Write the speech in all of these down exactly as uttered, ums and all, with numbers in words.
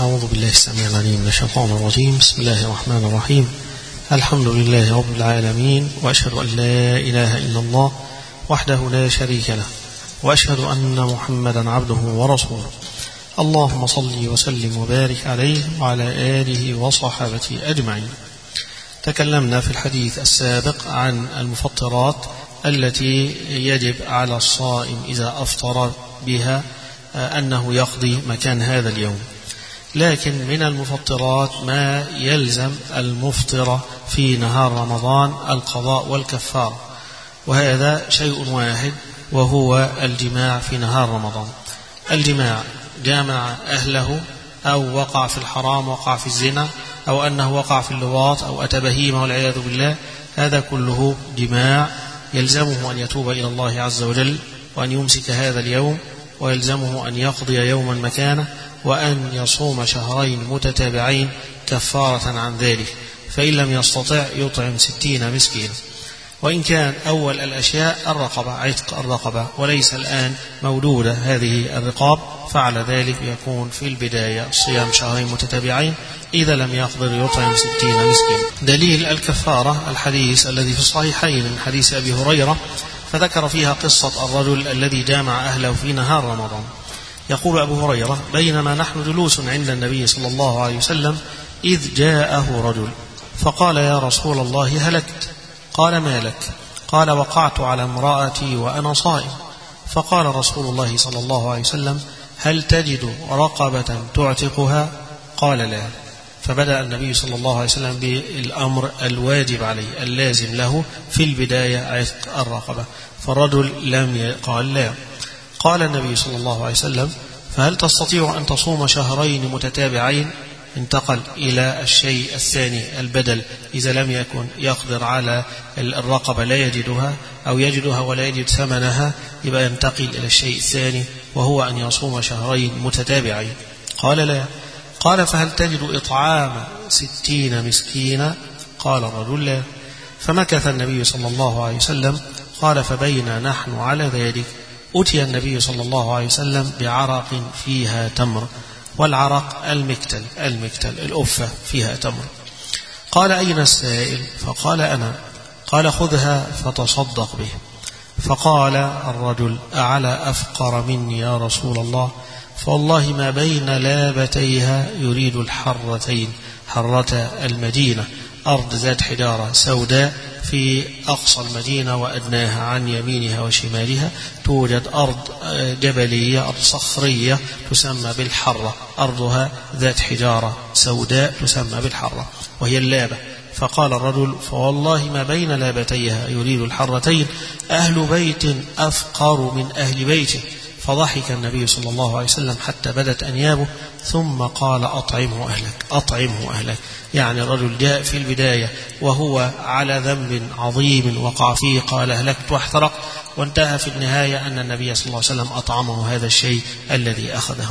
أعوذ بالله السميع العليم من الشيطان الرجيم. بسم الله الرحمن الرحيم. الحمد لله رب العالمين، وأشهد أن لا إله إلا الله وحده لا شريك له، وأشهد أن محمدا عبده ورسوله. اللهم صل وسلم وبارك عليه وعلى آله وصحابته أجمعين. تكلمنا في الحديث السابق عن المفطرات التي يجب على الصائم إذا أفطر بها أنه يقضي مكان هذا اليوم، لكن من المفطرات ما يلزم المفطر في نهار رمضان القضاء والكفار، وهذا شيء واحد وهو الجماع في نهار رمضان. الجماع جامع أهله أو وقع في الحرام، وقع في الزنا، أو أنه وقع في اللواط أو أتى بهيمة والعياذ بالله، هذا كله جماع يلزمه أن يتوب إلى الله عز وجل وأن يمسك هذا اليوم، ويلزمه أن يقضي يوما مكانه، وأن يصوم شهرين متتابعين كفارة عن ذلك، فإن لم يستطع يطعم ستين مسكين. وإن كان أول الأشياء الرقبة، عتق الرقبة، وليس الآن مولودة هذه الرقاب، فعلى ذلك يكون في البداية صيام شهرين متتابعين، إذا لم يقدر يطعم ستين مسكين. دليل الكفارة الحديث الذي في الصحيحين من حديث أبي هريرة، فذكر فيها قصة الرجل الذي جامع أهله في نهار رمضان. يقول أبو هريرة: بينما نحن جلوس عند النبي صلى الله عليه وسلم إذ جاءه رجل فقال: يا رسول الله هلكت. قال: ما لك؟ قال: وقعت على امرأتي وأنا صائم. فقال رسول الله صلى الله عليه وسلم: هل تجد رقبة تعتقها؟ قال: لا. فبدأ النبي صلى الله عليه وسلم بالأمر الواجب عليه اللازم له في البداية، عتق الرقبة، فالرجل لم قال لا. قال النبي صلى الله عليه وسلم: فهل تستطيع أن تصوم شهرين متتابعين؟ انتقل إلى الشيء الثاني البدل، إذا لم يكن يقدر على الرقبة لا يجدها، أو يجدها ولا يجد ثمنها، يبقى ينتقل إلى الشيء الثاني وهو أن يصوم شهرين متتابعين. قال: لا. قال: فهل تجد إطعام ستين مسكينا؟ قال الرجل: لا. فمكث النبي صلى الله عليه وسلم. قال: فبينا نحن على ذلك أتي النبي صلى الله عليه وسلم بعرق فيها تمر، والعرق المكتل المكتل الأفة فيها تمر. قال: أين السائل؟ فقال: أنا. قال: خذها فتصدق به. فقال الرجل: أعلى أفقر مني يا رسول الله؟ فوالله ما بين لابتيها يريد الحرتين، حرة المدينة، أرض ذات حجارة سوداء في أقصى المدينة وأدناها، عن يمينها وشمالها توجد أرض جبلية، أرض صخرية تسمى بالحرة، أرضها ذات حجارة سوداء تسمى بالحرة وهي اللابة. فقال الرجل: فوالله ما بين لابتيها يريد الحرتين أهل بيت أفقر من أهل بيته. فضحك النبي صلى الله عليه وسلم حتى بدت أنيابه، ثم قال: أطعمه أهلك، أطعمه أهلك. يعني الرجل جاء في البداية وهو على ذنب عظيم وقع فيه، قال: أهلكت واحترق، وانتهى في النهاية أن النبي صلى الله عليه وسلم أطعمه هذا الشيء الذي أخذه.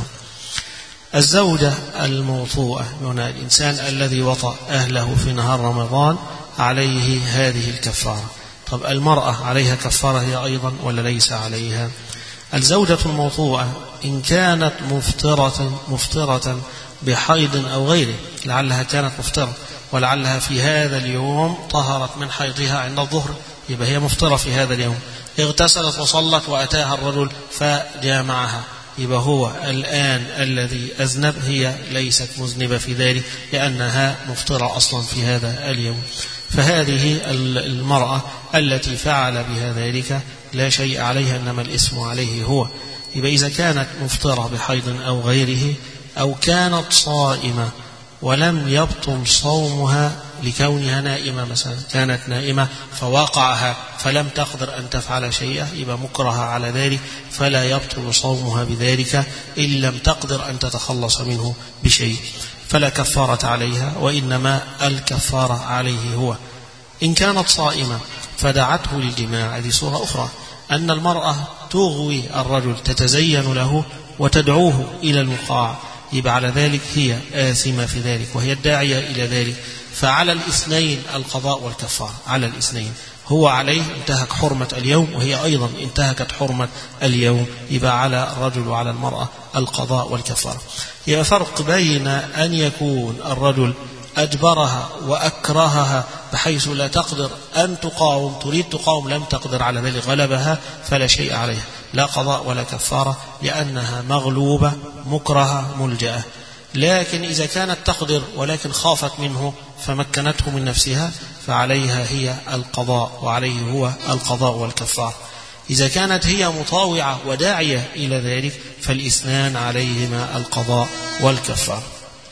الزوجة الموطوءة، هنا الإنسان الذي وطأ أهله في نهار رمضان، عليه هذه الكفارة. طب المرأة عليها كفارة هي أيضا ولا ليس عليها؟ الزوجة الموطوءة إن كانت مفطرة مفطرة بحيض أو غيره، لعلها كانت مفطرة ولعلها في هذا اليوم طهرت من حيضها عند الظهر، يبقى هي مفطرة في هذا اليوم، اغتسلت وصلت وأتاها الرجل فجامعها، يبقى هو الآن الذي أذنب، هي ليست مذنبة في ذلك لأنها مفطرة أصلا في هذا اليوم. فهذه المرأة التي فعل بها ذلك لا شيء عليها، إنما الإثم عليه هو. يبقى إذا كانت مفطرة بحيض أو غيره، أو كانت صائمة ولم يبطل صومها لكونها نائمة، مثلا كانت نائمة فوقعها فلم تقدر أن تفعل شيئا، يبقى مكرهة على ذلك، فلا يبطل صومها بذلك إن لم تقدر أن تتخلص منه بشيء، فلا كفارة عليها، وإنما الكفارة عليه هو. إن كانت صائمة فدعته للجماع، هذه صورة أخرى، أن المرأة تغوي الرجل، تتزين له وتدعوه إلى الوقاع، يبقى على ذلك هي آثمة في ذلك وهي الداعية إلى ذلك. فعلى الاثنين القضاء والكفارة، على الاثنين، هو عليه انتهك حرمة اليوم وهي أيضا انتهكت حرمة اليوم، يبقى على الرجل وعلى المرأة القضاء والكفارة. يبقى فرق بين أن يكون الرجل أجبرها وأكرهها بحيث لا تقدر أن تقاوم، تريد تقاوم لم تقدر على ذلك غلبها فلا شيء عليها، لا قضاء ولا كفارة لأنها مغلوبة مكرهة ملجأة. لكن إذا كانت تقدر ولكن خافت منه فمكنته من نفسها فعليها هي القضاء وعليه هو القضاء والكفارة. إذا كانت هي مطاوعة وداعية إلى ذلك فالاثنان عليهما القضاء والكفارة.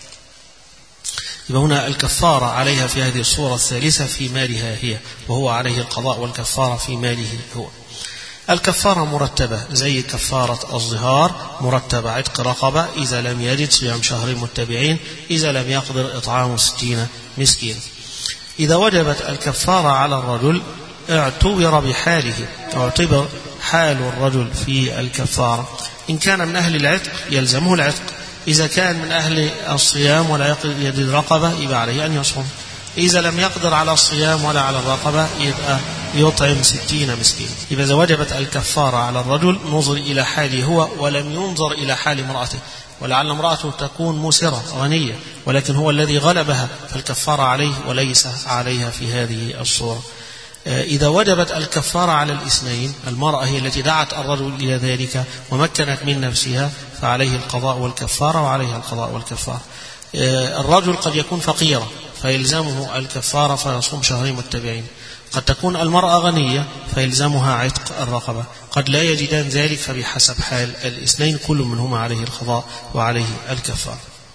يبقى هنا الكفارة عليها في هذه الصورة الثالثة في مالها هي، وهو عليه القضاء والكفارة في ماله هو. الكفارة مرتبة زي كفارة الظهار، مرتبة عتق رقبة إذا لم يجد صيام شهرين متبعين، إذا لم يقدر إطعام ستين مسكين. إذا وجبت الكفارة على الرجل اعتبر بحاله، اعتبر حال الرجل في الكفارة. إن كان من أهل العتق يلزمه العتق، إذا كان من أهل الصيام ولا يجد رقبة يبقى عليه أن يصوم، إذا لم يقدر على الصيام ولا على الرقبة يبقى يطعم ستين مسكين. يبقى إذا وجبت الكفارة على الرجل نظر إلى حاله هو ولم ينظر إلى حال امرأته، ولعل امرأته تكون مسرة غنية ولكن هو الذي غلبها فالكفارة عليه وليس عليها في هذه الصورة. إذا وجبت الكفارة على الاثنين، المرأة هي التي دعت الرجل إلى ذلك ومكنت من نفسها فعليه القضاء والكفارة وعليها القضاء والكفارة. الرجل قد يكون فقيرا فيلزمه الكفارة فيصوم شهرين متبعين، قد تكون المرأة غنية فيلزمها عتق الرقبة، قد لا يجدان ذلك فبحسب حال الاثنين كل منهما عليه القضاء وعليه الكفارة.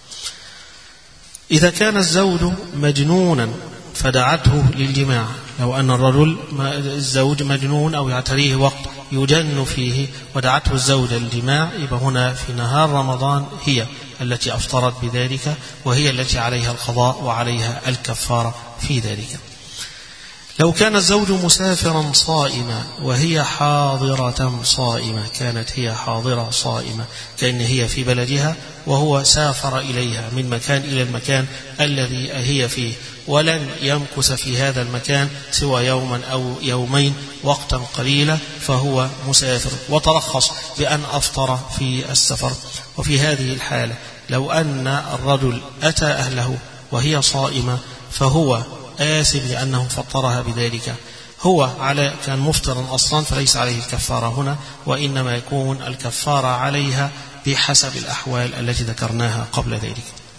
إذا كان الزوج مجنونا فدعته للجماع، لو أن الرجل الزوج مجنون أو يعتريه وقت يجن فيه ودعته الزوجة للجماع، يبقى هنا في نهار رمضان هي التي أفطرت بذلك وهي التي عليها القضاء وعليها الكفارة في ذلك. لو كان الزوج مسافرا صائما وهي حاضرة صائمة، كانت هي حاضرة صائمة كأن هي في بلدها وهو سافر إليها من مكان إلى المكان الذي هي فيه ولن يمكث في هذا المكان سوى يوما أو يومين وقتا قليلا فهو مسافر وترخص بأن أفطر في السفر. وفي هذه الحالة لو أن الرجل أتى أهله وهي صائمة فهو آثم لأنه فطرها بذلك، هو على كان مفطرا أصلا فليس عليه الكفارة هنا، وإنما يكون الكفارة عليها بحسب الأحوال التي ذكرناها قبل ذلك.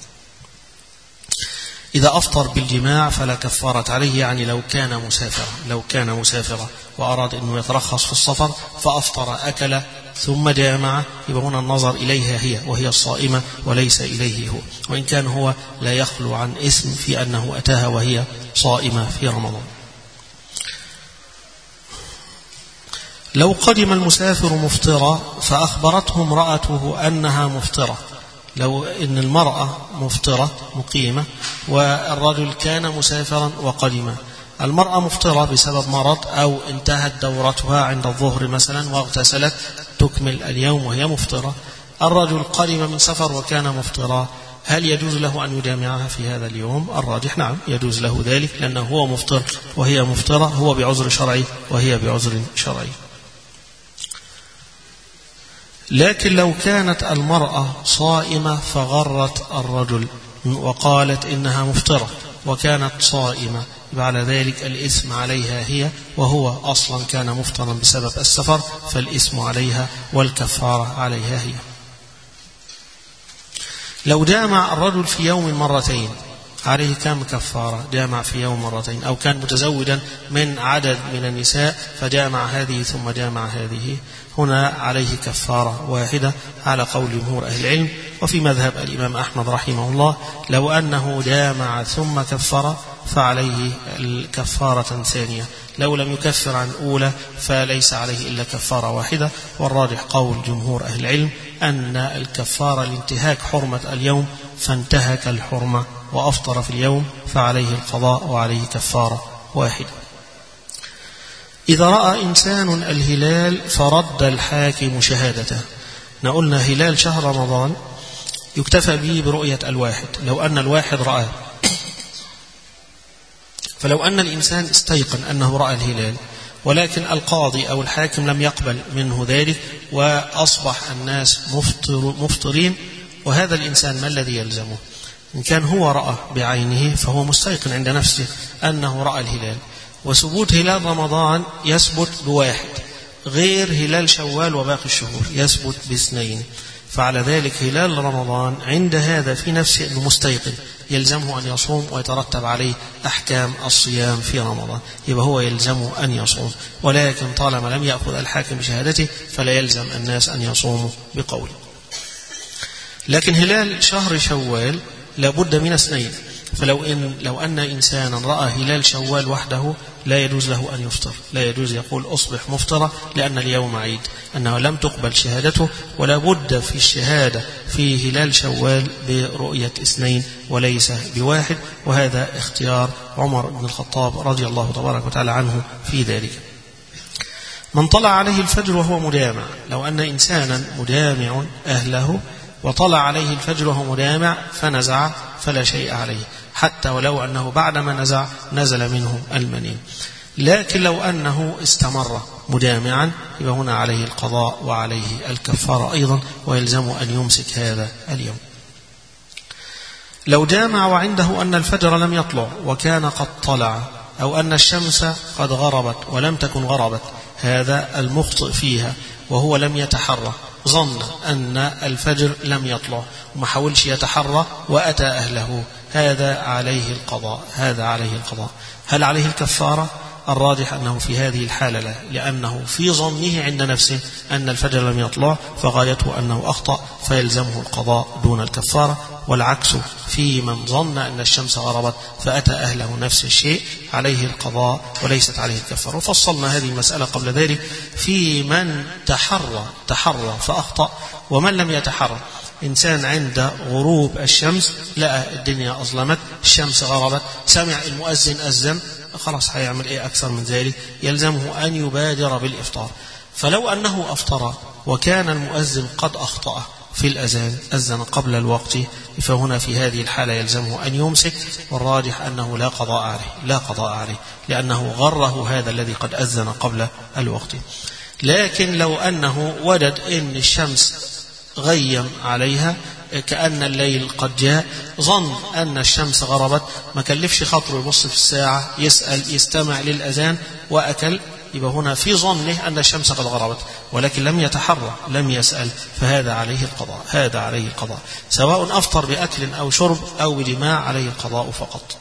إذا أفطر بالجماع فلا كفارة عليه، يعني لو كان مسافرا لو كان مسافرا وأراد أنه يترخص في السفر فأفطر أكل ثم جامع، يبقى هنا النظر إليها هي وهي الصائمة وليس إليه هو، وإن كان هو لا يخلو عن اسم في أنه أتاها وهي صائمة في رمضان. لو قدم المسافر مفطرة فأخبرته امرأته أنها مفطرة، لو إن المرأة مفطرة مقيمة والرجل كان مسافرا وقدم، المرأة مفطرة بسبب مرض أو انتهت دورتها عند الظهر مثلا واغتسلت تكمل اليوم وهي مفطرة، الرجل قدم من سفر وكان مفطرا، هل يجوز له أن يجامعها في هذا اليوم؟ الراجح نعم يجوز له ذلك، لأنه هو مفطر وهي مفطرة، هو بعذر شرعي وهي بعذر شرعي. لكن لو كانت المرأة صائمة فغرت الرجل وقالت إنها مفطرة وكانت صائمة، على ذلك الإثم عليها هي وهو أصلا كان مفطرا بسبب السفر، فالإثم عليها والكفارة عليها هي. لو جامع الرجل في يوم مرتين عليه كم كفارة؟ جامع في يوم مرتين، أو كان متزوجا من عدد من النساء فجامع هذه ثم جامع هذه، هنا عليه كفارة واحدة على قول جمهور أهل العلم. وفي مذهب الإمام أحمد رحمه الله لو أنه جامع ثم كفر فعليه الكفارة ثانية، لو لم يكفر عن أولى فليس عليه إلا كفارة واحدة، والراجح قول جمهور أهل العلم أن الكفارة لانتهاك حرمة اليوم، فانتهك الحرمة وأفطر في اليوم فعليه القضاء وعليه كفارة واحدة. إذا رأى إنسان الهلال فرد الحاكم شهادته، نقولنا هلال شهر رمضان يكتفى به برؤية الواحد، لو أن الواحد رآه فلو أن الإنسان استيقن أنه رأى الهلال ولكن القاضي أو الحاكم لم يقبل منه ذلك وأصبح الناس مفطر مفطرين، وهذا الإنسان ما الذي يلزمه؟ إن كان هو رأى بعينه فهو مستيقن عند نفسه أنه رأى الهلال، وثبوت هلال رمضان يثبت بواحد غير هلال شوال وباقي الشهور يثبت باثنين، فعلى ذلك هلال رمضان عند هذا في نفسه أنه مستيقن يلزمه أن يصوم ويترتب عليه أحكام الصيام في رمضان، يبقى هو يلزمه أن يصوم، ولكن طالما لم يأخذ الحاكم بشهادته فلا يلزم الناس أن يصوموا بقوله. لكن هلال شهر شوال لابد من اثنين، فلو إن لو أن إنسانا رأى هلال شوال وحده لا يجوز له أن يفطر، لا يجوز يقول أصبح مفطرة لأن اليوم عيد، أنه لم تقبل شهادته، ولا بد في الشهادة في هلال شوال برؤية اثنين وليس بواحد، وهذا اختيار عمر بن الخطاب رضي الله تبارك وتعالى عنه في ذلك. من طلع عليه الفجر وهو مدامع، لو أن إنسانا مدامع أهله وطلع عليه الفجر وهو مدامع فنزع فلا شيء عليه، حتى ولو أنه بعدما نزع نزل منه المني. لكن لو أنه استمر مدامعا يبقى هنا عليه القضاء وعليه الكفارة أيضا، ويلزم أن يمسك هذا اليوم. لو جامع وعنده أن الفجر لم يطلع وكان قد طلع، أو أن الشمس قد غربت ولم تكن غربت، هذا المخطئ فيها وهو لم يتحرى، ظن أن الفجر لم يطلع وما حاولش يتحرى وأتى أهله، هذا عليه القضاء، هذا عليه القضاء. هل عليه الكفارة؟ الراجح أنه في هذه الحالة لا، لأنه في ظنه عند نفسه أن الفجر لم يطلع فغايته أنه أخطأ فيلزمه القضاء دون الكفارة، والعكس في من ظن أن الشمس غربت فأتى أهله نفس الشيء عليه القضاء وليست عليه الكفارة. وفصلنا هذه المسألة قبل ذلك في من تحرى تحرى فأخطأ ومن لم يتحرى. إنسان عند غروب الشمس لقى الدنيا أظلمت، الشمس غربت، سمع المؤذن أذن، خلاص هيعمل إيه أكثر من ذلك؟ يلزمه أن يبادر بالإفطار. فلو أنه أفطر وكان المؤذن قد أخطأ في الأذان، أذن قبل الوقت، فهنا في هذه الحالة يلزمه أن يمسك، والراجح أنه لا قضاء عليه، لا قضاء عليه لأنه غره هذا الذي قد أذن قبل الوقت. لكن لو أنه وجد أن الشمس غيم عليها كأن الليل قد جاء، ظن أن الشمس غربت، ما كلفش خاطره يبص في الساعة يسأل يستمع للأذان وأكل، يبقى هنا في ظنه أن الشمس قد غربت ولكن لم يتحرى لم يسأل، فهذا عليه القضاء، هذا عليه القضاء، سواء أفطر بأكل أو شرب أو بجماع عليه القضاء فقط.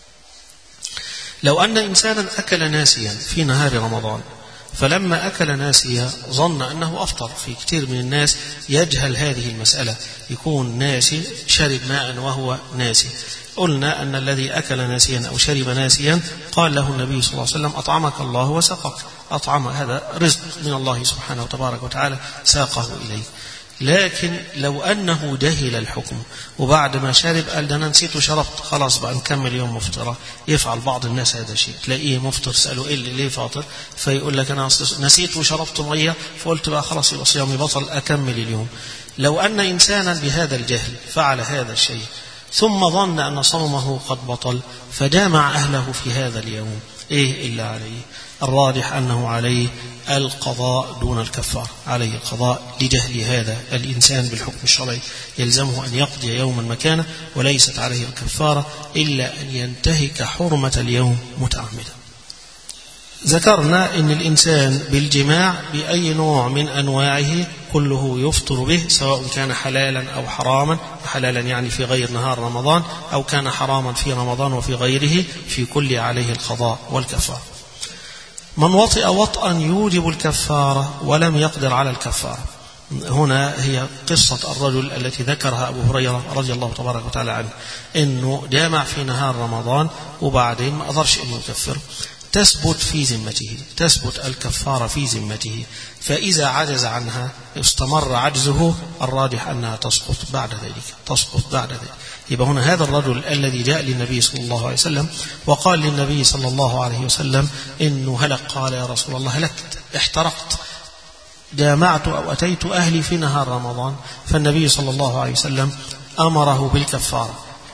لو أن إنسانا أكل ناسيا في نهار رمضان فلما أكل ناسيا ظن أنه أفطر، في كثير من الناس يجهل هذه المسألة، يكون ناسي شرب ماء وهو ناسي. قلنا أن الذي أكل ناسيا أو شرب ناسيا قال له النبي صلى الله عليه وسلم أطعمك الله وسقك، أطعم هذا رزق من الله سبحانه وتبارك وتعالى ساقه إليه. لكن لو أنه جهل الحكم وبعد ما شرب قال ده أنا نسيت وشربت، خلاص بقى نكمل يوم مفطرة، يفعل بعض الناس هذا الشيء، تلاقيه مفطر سأله إيه اللي ليه فاطر، فيقول لك أنا نسيت وشربت مية فقلت بقى خلاص يبقى صيامي بطل أكمل اليوم. لو أن إنسانا بهذا الجهل فعل هذا الشيء ثم ظن أن صومه قد بطل فجامع أهله في هذا اليوم، إيه إلا عليه؟ الراجح أنه عليه القضاء دون الكفار، عليه القضاء لجهل هذا الإنسان بالحكم الشرعي، يلزمه أن يقضي يوما مكانه وليست عليه الكفارة إلا أن ينتهك حرمة اليوم متعمدا. ذكرنا أن الإنسان بالجماع بأي نوع من أنواعه كله يفطر به، سواء كان حلالا أو حراما، حلالا يعني في غير نهار رمضان، أو كان حراما في رمضان وفي غيره، في كل عليه القضاء والكفارة. من وطئ وطئا يوجب الكفارة ولم يقدر على الكفارة، هنا هي قصة الرجل التي ذكرها أبو هريرة رضي الله تبارك وتعالى عنه، إنه جامع في نهار رمضان وبعدين ما قدرش إنه يكفر، تثبت في ذمته، تثبت الكفارة في ذمته، فإذا عجز عنها استمر عجزه، الراجح أنها تسقط بعد ذلك، تسقط بعد ذلك. يبقى هنا هذا الرجل الذي جاء للنبي صلى الله عليه وسلم وقال للنبي صلى الله عليه وسلم إنه هلك، قال يا رسول الله هلكت، احترقت، جامعت أو أتيت أهلي في نهار رمضان، فالنبي صلى الله عليه وسلم أمره بالكفارة،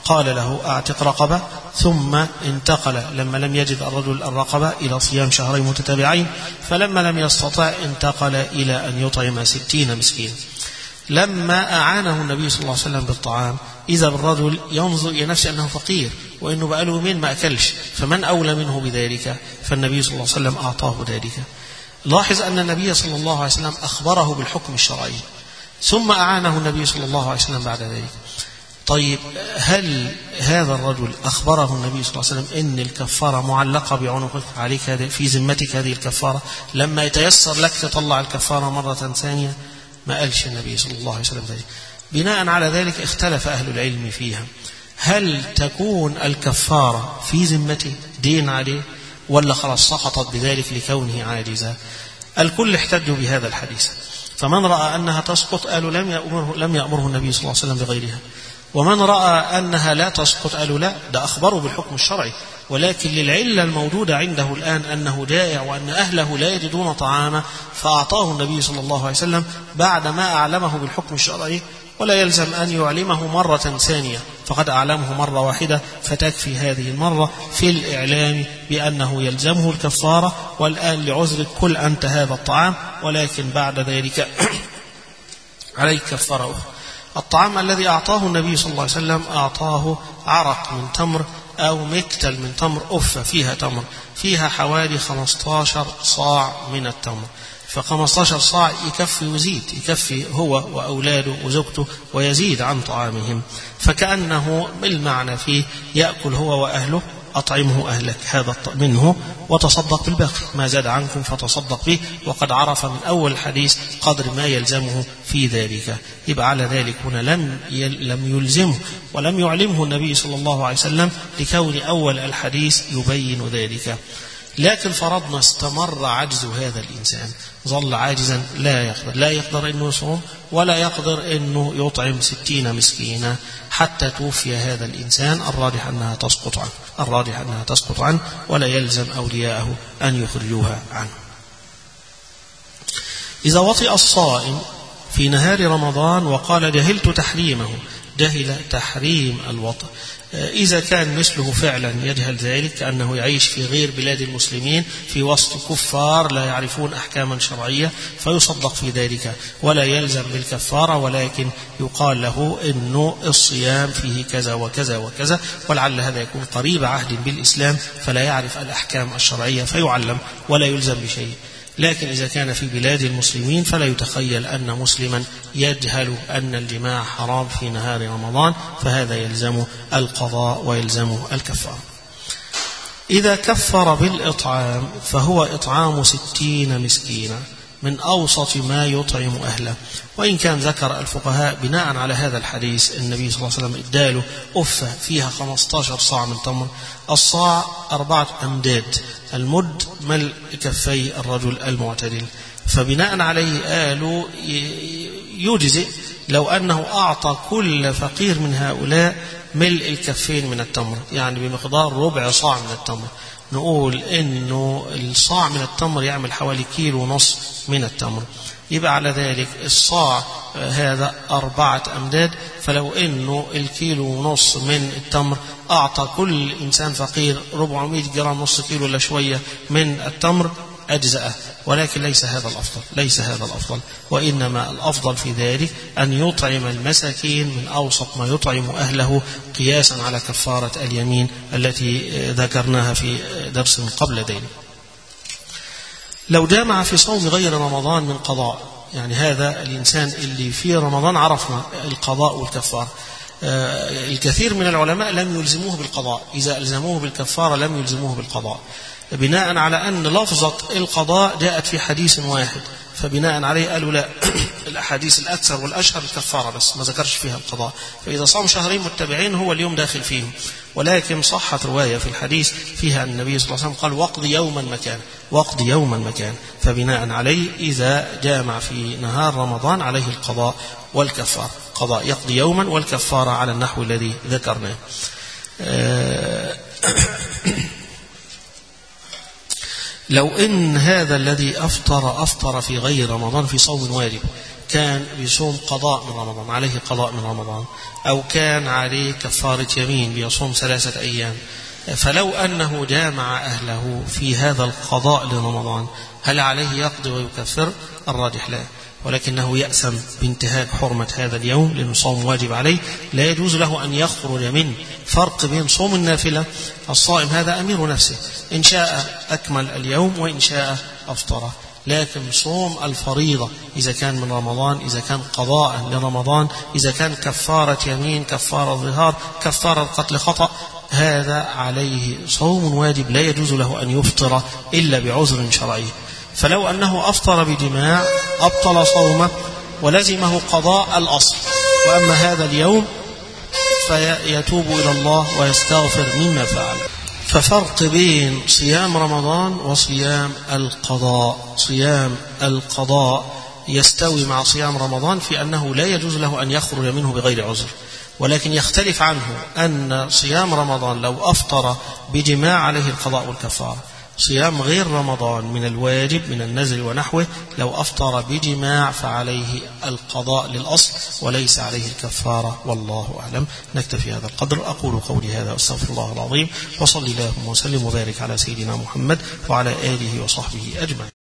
فقال له أعتق رقبة، ثم انتقل لما لم يجد الرجل الرقبة إلى صيام شهرين متتابعين، فلما لم يستطع انتقل إلى أن يطعم ستين مسكين. لما أعانه النبي صلى الله عليه وسلم بالطعام إذا بالرجل ينظر إلى نفسه أنه فقير وإنه بقاله يومين ما أكلش، فمن أولى منه بذلك؟ فالنبي صلى الله عليه وسلم أعطاه ذلك. لاحظ أن النبي صلى الله عليه وسلم أخبره بالحكم الشرعي ثم أعانه النبي صلى الله عليه وسلم بعد ذلك. طيب هل هذا الرجل أخبره النبي صلى الله عليه وسلم إن الكفارة معلقة بعنقك، عليك في ذمتك هذه الكفارة، لما يتيسر لك تطلع الكفارة مرة ثانية؟ ما قالش النبي صلى الله عليه وسلم ذلك. بناء على ذلك اختلف أهل العلم فيها، هل تكون الكفارة في ذمته دين عليه ولا خلاص سقطت بذلك لكونه عاجزا؟ الكل احتجوا بهذا الحديث، فمن رأى أنها تسقط قالوا لم يأمره, لم يأمره النبي صلى الله عليه وسلم بغيرها، ومن رأى أنها لا تسقط قالوا لا، ده أخبره بالحكم الشرعي، ولكن للعلة الموجودة عنده الآن أنه جائع وأن أهله لا يجدون طعاما، فأعطاه النبي صلى الله عليه وسلم بعد ما أعلمه بالحكم الشرعي، ولا يلزم أن يعلمه مرة ثانية، فقد أعلمه مرة واحدة فتكفي هذه المرة في الإعلام بأنه يلزمه الكفارة، والآن لعذرك كل أنت هذا الطعام، ولكن بعد ذلك عليك كفارة أخرى. الطعام الذي أعطاه النبي صلى الله عليه وسلم أعطاه عرق من تمر أو مكتل من تمر، أفة فيها تمر، فيها حوالي خمسة عشر صاع من التمر، فخمسة عشر صاع يكفي ويزيد، يكفي هو وأولاده وزوجته ويزيد عن طعامهم، فكأنه بالمعنى فيه يأكل هو وأهله، أطعمه أهلك هذا منه وتصدق بالباقي، ما زاد عنكم فتصدق به، وقد عرف من أول الحديث قدر ما يلزمه في ذلك. يبقى على ذلك هنا لم لم يلزمه ولم يعلمه النبي صلى الله عليه وسلم لكون أول الحديث يبين ذلك. لكن فرضنا استمر عجز هذا الإنسان، ظل عاجزا لا يقدر لا يقدر أنه يصوم ولا يقدر أنه يطعم ستين مسكينا حتى توفي هذا الإنسان، الراجح أنها تسقط عنه الراجح أنها تسقط عنه ولا يلزم أولياءه أن يخرجوها عنه. إذا وطئ الصائم في نهار رمضان وقال جهلت تحريمه، جهل تحريم الوطء، إذا كان مثله فعلا يجهل ذلك، كأنه يعيش في غير بلاد المسلمين في وسط كفار لا يعرفون أحكاما شرعية، فيصدق في ذلك ولا يلزم بالكفارة، ولكن يقال له إنه الصيام فيه كذا وكذا وكذا، ولعل هذا يكون قريب عهد بالإسلام فلا يعرف الأحكام الشرعية فيعلم ولا يلزم بشيء. لكن إذا كان في بلاد المسلمين فلا يتخيل أن مسلما يجهل أن الجماع حرام في نهار رمضان، فهذا يلزم القضاء ويلزم الكفارة. إذا كفر بالإطعام فهو إطعام ستين مسكينا من أوسط ما يطعم أهله، وإن كان ذكر الفقهاء بناء على هذا الحديث النبي صلى الله عليه وسلم اداله أفة فيها خمسة عشر صاع من تمر، الصاع أربعة أمداد، المد ملء كفي الرجل المعتدل، فبناء عليه قالوا يجزئ لو أنه أعطى كل فقير من هؤلاء ملء الكفين من التمر، يعني بمقدار ربع صاع من التمر، نقول إنه الصاع من التمر يعمل حوالي كيلو ونص من التمر، يبقى على ذلك الصاع هذا أربعة أمداد، فلو إنه الكيلو ونص من التمر أعطى كل إنسان فقير أربعمائة جرام نص كيلو ولا شوية من التمر أجزأه، ولكن ليس هذا الأفضل ليس هذا الأفضل وإنما الأفضل في ذلك أن يطعم المساكين من أوسط ما يطعم أهله، قياسا على كفارة اليمين التي ذكرناها في درس قبل ذلك. لو جامع في صوم غير رمضان من قضاء، يعني هذا الإنسان اللي في رمضان عرفنا القضاء والكفار، آه الكثير من العلماء لم يلزموه بالقضاء، إذا ألزموه بالكفارة لم يلزموه بالقضاء، بناء على أن لفظة القضاء جاءت في حديث واحد، فبناء عليه قالوا لا الأحاديث الأكثر والأشهر الكفارة بس ما ذكرش فيها القضاء، فإذا صام شهرين متبعين هو اليوم داخل فيهم. ولكن صحت رواية في الحديث فيها أن النبي صلى الله عليه وسلم قال وقض يوما مكان وقض يوما مكان، فبناء عليه إذا جامع في نهار رمضان عليه القضاء والكفار، قضاء يقضي يوما والكفارة على النحو الذي ذكرناه. لو إن هذا الذي أفطر أفطر في غير رمضان في صوم واجب، كان بيصوم قضاء من رمضان، عليه قضاء من رمضان، أو كان عليه كفارة يمين بيصوم ثلاثة أيام، فلو أنه جامع أهله في هذا القضاء لرمضان هل عليه يقضي ويكفر؟ الراجح لا، ولكنه يأثم بانتهاك حرمة هذا اليوم لأنه صوم واجب عليه، لا يجوز له أن يخرج منه. فرق بين صوم النافلة، الصائم هذا أمير نفسه، إن شاء أكمل اليوم وإن شاء أفطره، لكن صوم الفريضة إذا كان من رمضان، إذا كان قضاء لرمضان، إذا كان كفارة يمين، كفارة ظهار، كفارة قتل خطأ، هذا عليه صوم واجب لا يجوز له أن يفطر إلا بعذر شرعي. فلو أنه أفطر بجماع أبطل صومه ولزمه قضاء الأصل، وأما هذا اليوم فيتوب إلى الله ويستغفر مما فعل. ففرق بين صيام رمضان وصيام القضاء. صيام القضاء يستوي مع صيام رمضان في أنه لا يجوز له أن يخرج منه بغير عذر، ولكن يختلف عنه أن صيام رمضان لو أفطر بجماع عليه القضاء والكفارة. صيام غير رمضان من الواجب من النذر ونحوه لو أفطر بجماع فعليه القضاء للأصل وليس عليه الكفارة، والله أعلم. نكتفي هذا القدر. أقول قولي هذا واستغفر الله العظيم، وصلي اللهم وسلم وبارك على سيدنا محمد وعلى آله وصحبه أجمعين.